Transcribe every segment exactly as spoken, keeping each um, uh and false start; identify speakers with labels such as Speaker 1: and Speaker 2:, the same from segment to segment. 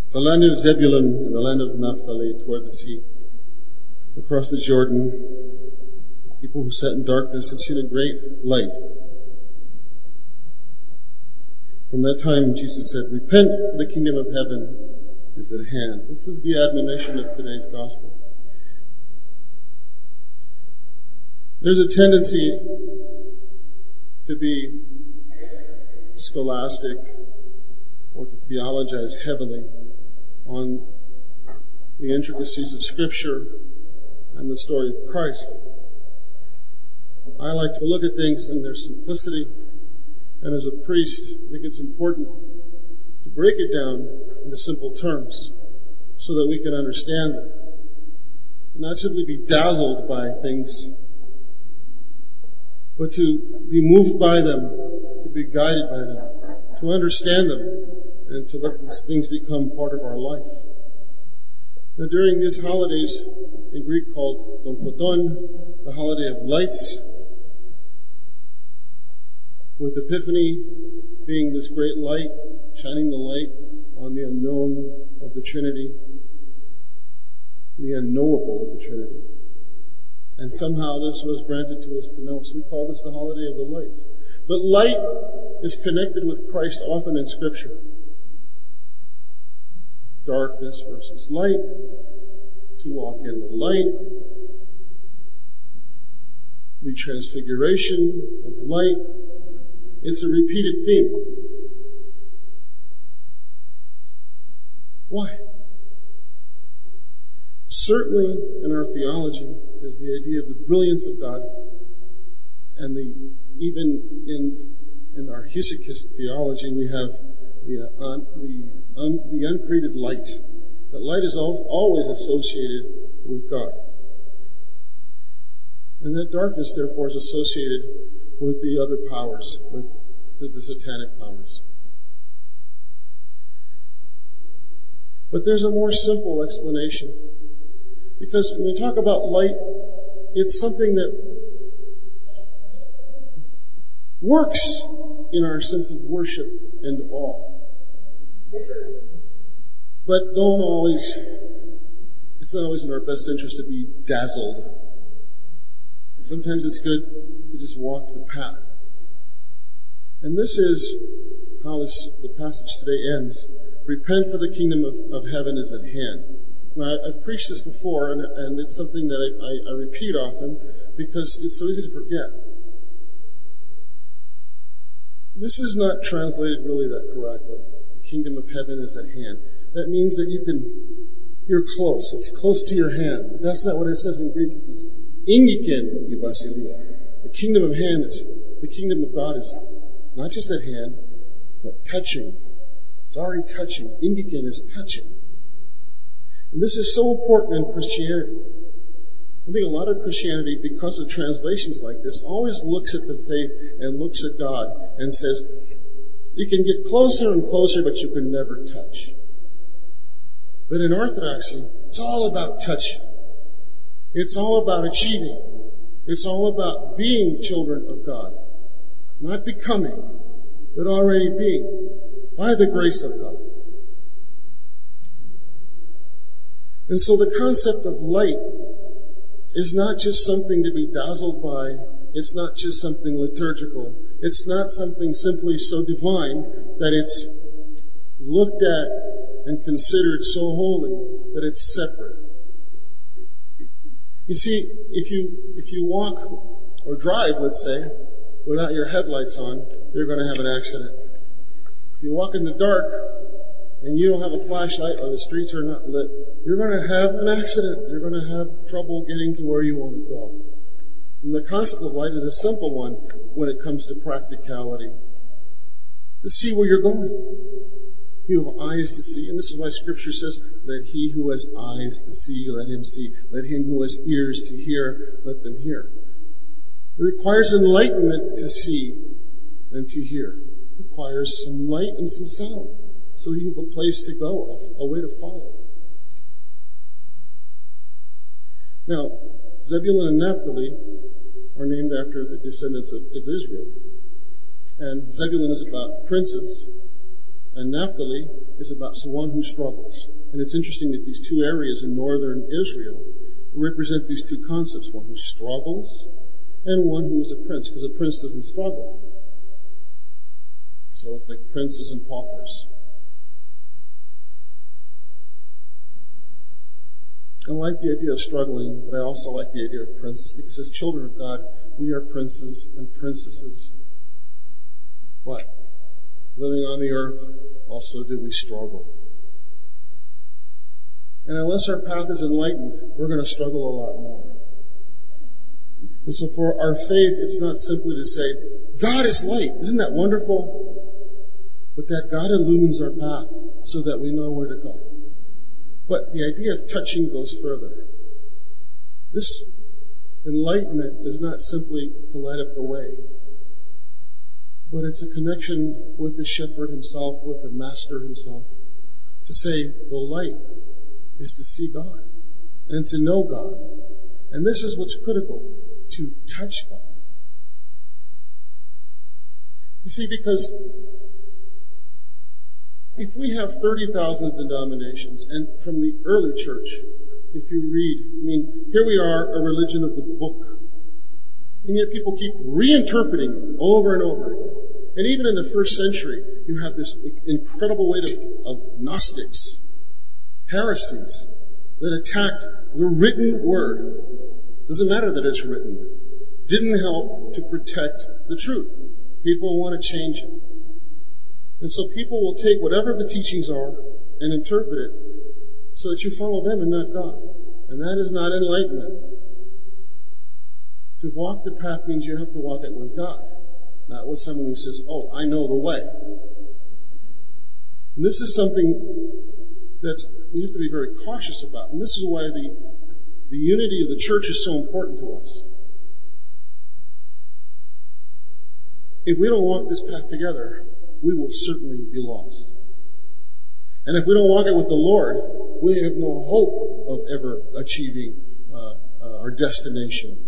Speaker 1: The land of Zebulun and the land of Naphtali toward the sea. Across the Jordan, people who sat in darkness had seen a great light. From that time, Jesus said, "Repent, for the kingdom of heaven is at hand." This is the admonition of today's gospel. There's a tendency to be scholastic or to theologize heavily on the intricacies of Scripture and the story of Christ. I like to look at things in their simplicity, and as a priest, I think it's important to break it down into simple terms so that we can understand them, and not simply be dazzled by things, but to be moved by them, to be guided by them, to understand them, and to let these things become part of our life. Now, during these holidays, in Greek called Don Photon, the holiday of lights, with Epiphany being this great light, shining the light on the unknown of the Trinity, the unknowable of the Trinity. And somehow this was granted to us to know, so we call this the holiday of the lights. But light is connected with Christ often in Scripture. Darkness versus light, to walk in the light, the transfiguration of light. It's a repeated theme. Why? Certainly in our theology is the idea of the brilliance of God, and the even in in our Hesychist theology we have the uh, un, the un, the uncreated light. That light is al- always associated with God, and that darkness therefore is associated with the other powers, with the, the satanic powers. But there's a more simple explanation. Because when we talk about light, it's something that works in our sense of worship and awe. But don't always, it's not always in our best interest to be dazzled. Sometimes it's good to just walk the path. And this is how this, the passage today ends. Repent, for the kingdom of, of heaven is at hand. Now, I've preached this before, and, and it's something that I, I, I repeat often because it's so easy to forget. This is not translated really that correctly. The kingdom of heaven is at hand. That means that you can, you're close. It's close to your hand. But that's not what it says in Greek. It says, "Ingiken y basilia." The kingdom of hand is, the kingdom of God is not just at hand, but touching. It's already touching. Ingiken is touching. And this is so important in Christianity. I think a lot of Christianity, because of translations like this, always looks at the faith and looks at God and says, you can get closer and closer, but you can never touch. But in Orthodoxy, it's all about touching. It's all about achieving. It's all about being children of God. Not becoming, but already being, by the grace of God. And so the concept of light is not just something to be dazzled by. It's not just something liturgical. It's not something simply so divine that it's looked at and considered so holy that it's separate. You see, if you if you walk or drive, let's say, without your headlights on, you're going to have an accident. If you walk in the dark and you don't have a flashlight or the streets are not lit, you're going to have an accident. You're going to have trouble getting to where you want to go. And the concept of light is a simple one when it comes to practicality. To see where you're going. You have eyes to see, and this is why Scripture says, let he who has eyes to see, let him see. Let him who has ears to hear, let them hear. It requires enlightenment to see and to hear. It requires some light and some sound, so you have a place to go, a way to follow. Now, Zebulun and Naphtali are named after the descendants of, of Israel. And Zebulun is about princes, And Naphtali is about someone who struggles. And it's interesting that these two areas in northern Israel represent these two concepts, one who struggles and one who is a prince, because a prince doesn't struggle. So it's like princes and paupers. I like the idea of struggling, but I also like the idea of princes, because as children of God, we are princes and princesses. But living on the earth, also do we struggle. And unless our path is enlightened, we're going to struggle a lot more. And so for our faith, it's not simply to say, God is light. Isn't that wonderful? But that God illumines our path so that we know where to go. But the idea of touching goes further. This enlightenment is not simply to light up the way, but it's a connection with the shepherd himself, with the master himself, to say the light is to see God and to know God. And this is what's critical, to touch God. You see, because if we have thirty thousand denominations, and from the early church, if you read, I mean, here we are, a religion of the book, and yet people keep reinterpreting it over and over again. And even in the first century, you have this incredible weight of, of Gnostics, heresies, that attacked the written word. Doesn't matter that it's written. Didn't help to protect the truth. People want to change it. And so people will take whatever the teachings are and interpret it so that you follow them and not God. And that is not enlightenment. To walk the path means you have to walk it with God, not with someone who says, oh, I know the way. And this is something that we have to be very cautious about. And this is why the, the unity of the church is so important to us. If we don't walk this path together, we will certainly be lost. And if we don't walk it with the Lord, we have no hope of ever achieving uh, uh, our destination.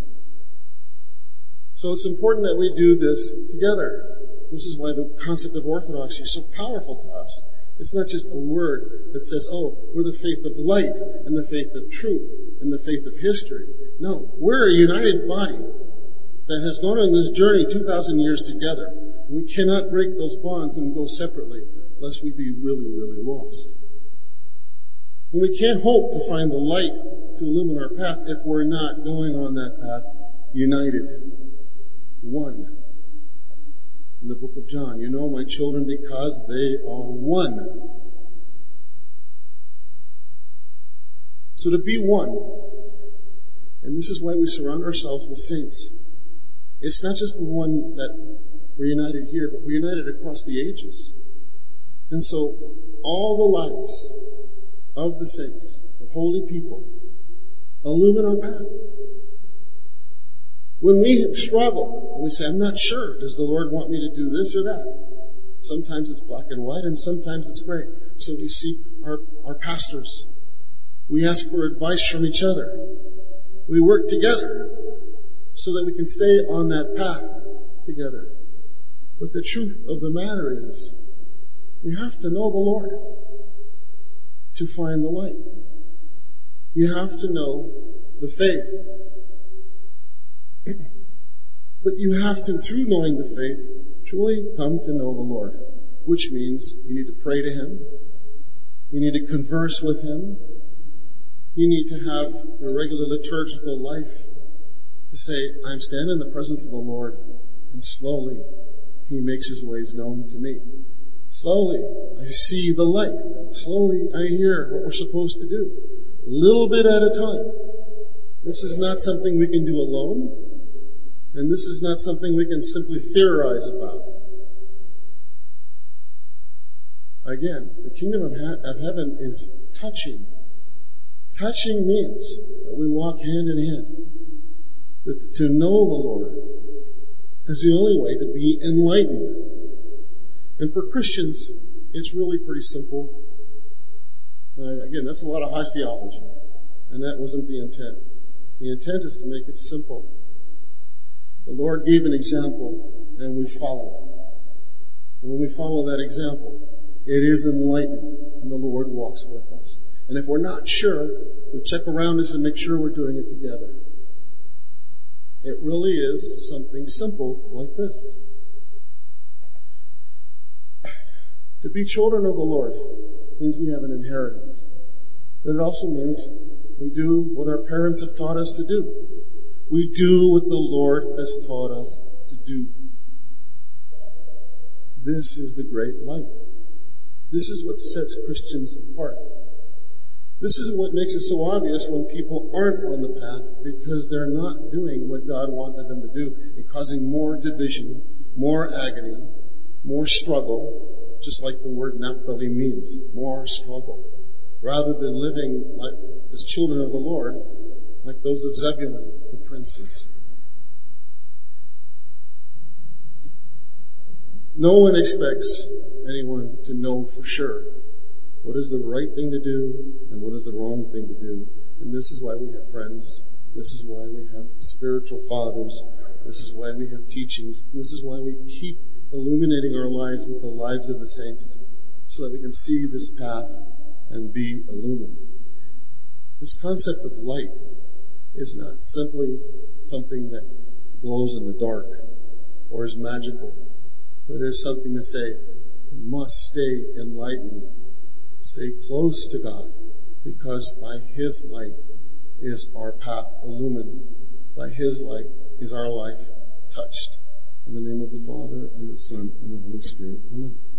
Speaker 1: So it's important that we do this together. This is why the concept of orthodoxy is so powerful to us. It's not just a word that says, oh, we're the faith of light and the faith of truth and the faith of history. No, we're a united body that has gone on this journey two thousand years together. We cannot break those bonds and go separately lest we be really, really lost. And we can't hope to find the light to illumine our path if we're not going on that path united. One. In the book of John, you know my children because they are one. So to be one, and this is why we surround ourselves with saints. It's not just the one that we're united here, but we're united across the ages. And so all the lives of the saints, of holy people, illumine our path. When we struggle, and we say, I'm not sure, does the Lord want me to do this or that? Sometimes it's black and white, and sometimes it's gray. So we seek our, our pastors. We ask for advice from each other. We work together so that we can stay on that path together. But the truth of the matter is, you have to know the Lord to find the light. You have to know the faith. But you have to, through knowing the faith, truly come to know the Lord, which means you need to pray to Him. You need to converse with Him. You need to have your regular liturgical life to say, I'm standing in the presence of the Lord, and slowly He makes His ways known to me. Slowly I see the light. Slowly I hear what we're supposed to do. Little bit at a time. This is not something we can do alone, and this is not something we can simply theorize about. Again, the kingdom of, ha- of heaven is touching. Touching means that we walk hand in hand. That to know the Lord is the only way to be enlightened. And for Christians, it's really pretty simple. Uh, again, that's a lot of high theology, and that wasn't the intent. The intent is to make it simple. The Lord gave an example, and we follow it. And when we follow that example, It is enlightened, and the Lord walks with us. And if we're not sure, we check around us and make sure we're doing it together. It really is something simple like this. To be children of the Lord means we have an inheritance. But it also means we do what our parents have taught us to do. We do what the Lord has taught us to do. This is the great light. This is what sets Christians apart. This is what makes it so obvious when people aren't on the path because they're not doing what God wanted them to do and causing more division, more agony, more struggle, just like the word Naphtali means, more struggle, rather than living like as children of the Lord, like those of Zebulun, the princes. No one expects anyone to know for sure what is the right thing to do and what is the wrong thing to do. And this is why we have friends. This is why we have spiritual fathers. This is why we have teachings. This is why we keep illuminating our lives with the lives of the saints so that we can see this path and be illumined. This concept of light is not simply something that glows in the dark or is magical, but it is something to say, we must stay enlightened, stay close to God, because by His light is our path illumined. By His light is our life touched. In the name of the Father, and the Son, and the Holy Spirit. Amen.